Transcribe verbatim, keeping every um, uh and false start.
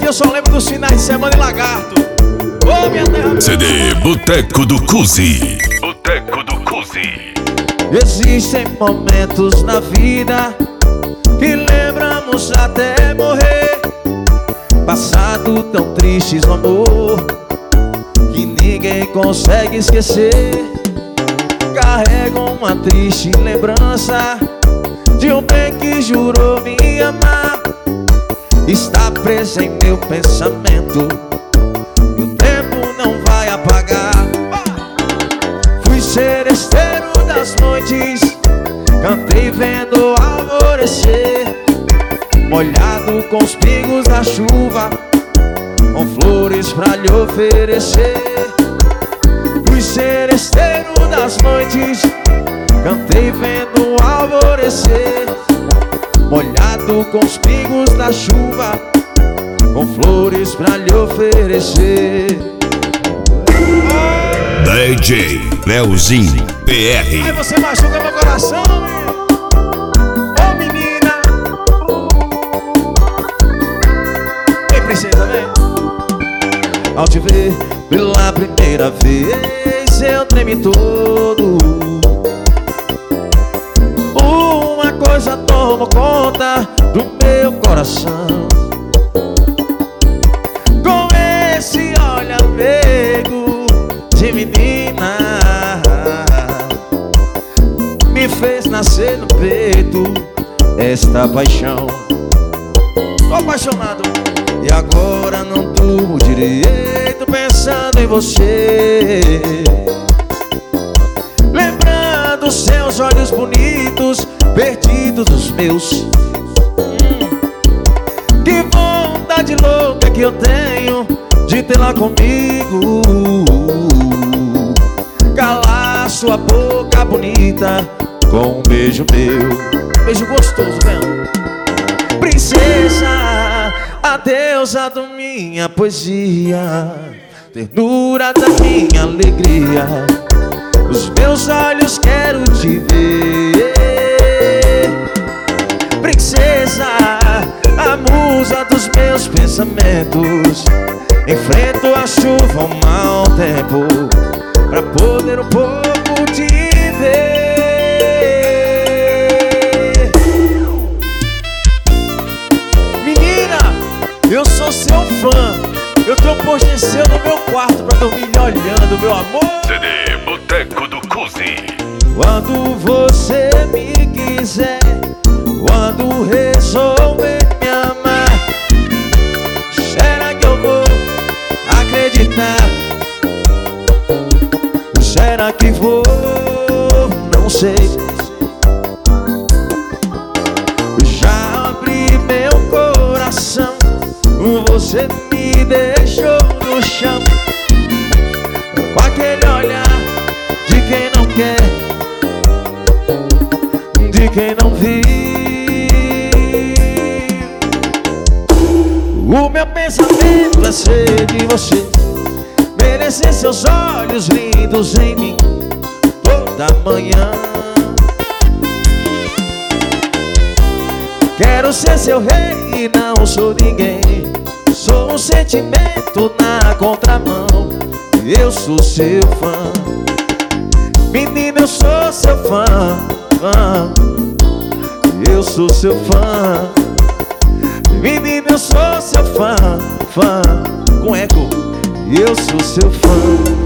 eu só lembro dos finais de semana em Lagarto. Ô, minha terra. C D Boteco do Cusi. Boteco do Cusi. Existem momentos na vida que lembramos até morrer. Passado tão tristes no amor que ninguém consegue esquecer. Carrego uma triste lembrança de um bem que jurou me amar. Está preso em meu pensamento e o tempo não vai apagar. Fui seresteiro das noites, cantei vendo alvorecer, molhado com os pingos da chuva, com flores pra lhe oferecer. Fui seresteiro das noites, cantei vendo alvorecer, molhado com os pingos da chuva, com flores pra lhe oferecer. D J Leozinho P R. Aí você machuca meu coração, meu. Ô, menina. Ei, princesa, vem. Ao te ver pela primeira vez eu tremi todo. Uma coisa tomou conta do meu coração. Com esse olhar meigo de menina, me fez nascer no peito esta paixão. Tô apaixonado. E agora não durmo direito pensando em você, lembrando seus olhos bonitos perdidos dos meus. hum, Que vontade louca que eu tenho de tê-la comigo, calar sua boca bonita com um beijo meu. Beijo gostoso, vem. Princesa, a deusa da minha poesia, ternura da minha alegria, os meus olhos quero te ver. Princesa, a musa dos meus pensamentos, enfrento a chuva, o mau tempo, pra poder um pouco te ver. Eu sou seu fã. Eu tenho um pôster seu no meu quarto pra dormir lhe olhando, meu amor. C D Boteco do Cusi. Quando você me quiser, quando resolver me amar, será que eu vou acreditar? Será que vou? Não sei. Já abri meu coração, você me deixou no chão, com aquele olhar de quem não quer, de quem não viu. O meu pensamento é ser de você, merecer seus olhos lindos em mim toda manhã. Quero ser seu rei e não sou ninguém, sou um sentimento na contramão. Eu sou seu fã, menina, eu sou seu fã, fã. Eu sou seu fã, menina, eu sou seu fã, fã. Com eco, eu sou seu fã.